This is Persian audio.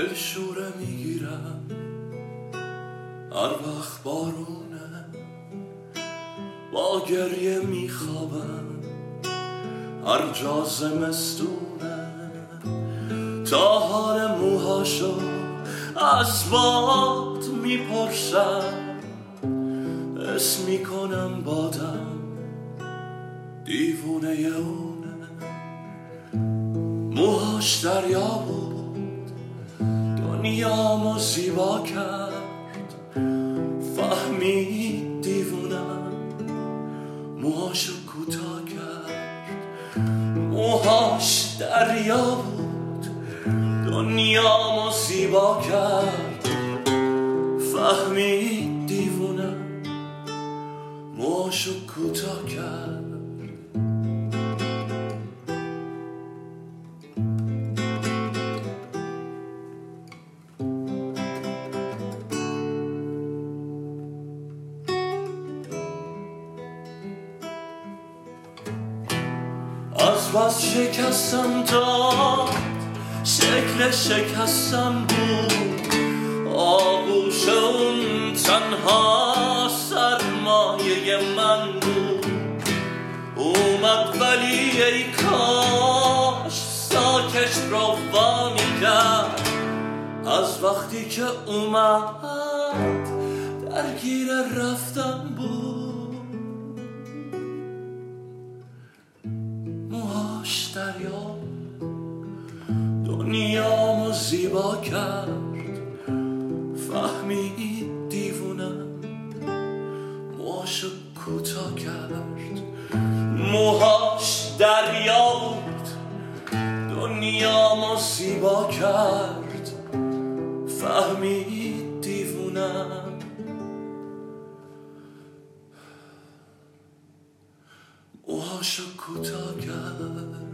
دلشوره میگیرم هر وقت بارونه، با گریه میخوابم هر جا زمستونه، تا حال موهاشو از باد میپرسم، اسم میکنم بادم دیوونه اونه. موهاش دریا بود دنیامو زیبا کرد، فهمید دیوونم موهاشو کوتاه کرد. موهاش دریا بود دنیامو زیبا کرد، فهمید دیوونم موهاشو کوتاه کرد. از بس شکستم داد شکل شکستم بود، آغوش اون تنها سرمایه من بود. اومد ولی ای کاش ساکش روانی کرد، از وقتی که اومد درگیر رفتن بود. موهاش دریا دنیامو زیبا کرد، فهمید دیوونم موهاشو کوتاه کرد. موهاش دریا بود دنیامو زیبا کرد، فهمید دیوونم موهاشو کوتاه کرد.